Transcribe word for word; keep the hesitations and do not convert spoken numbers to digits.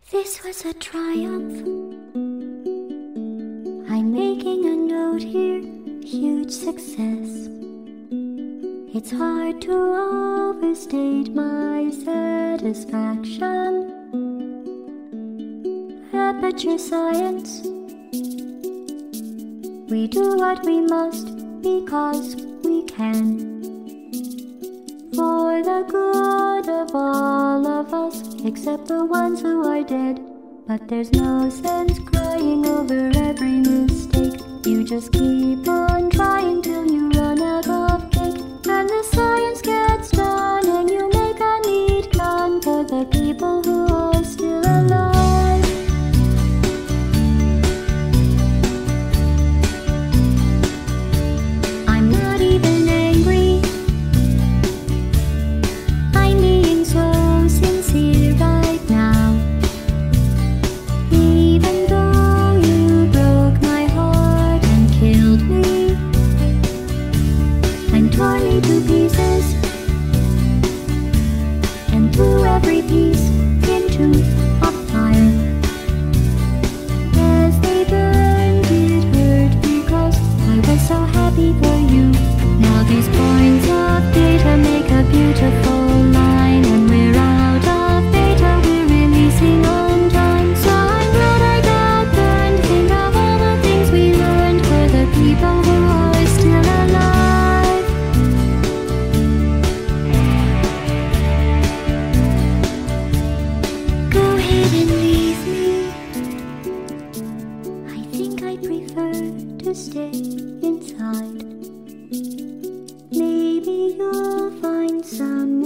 This was a triumph. I'm making a note here, huge success. It's hard to overstate my satisfaction. Aperture science. We do what we must because we can. For the good of all of us, except the ones who are dead. But there's no sense crying over every mistake. You just keep on trying till you run out of cake. And the science gets done and you make a neat gun for the people who are still alive. I'm not even angry. I'm being so sincere right now. Even though you broke my heart and killed me and tore me to pieces and threw every piece into a fire. As they burned, it hurt because I was so happy for you. Now these points of data make a beautiful line, and we're out of data, we're releasing on time. So I'm glad I got burned. Think of all the things we learned for the people who are still alive. Go ahead and leave me. I think I prefer to stay inside. Maybe you'll find some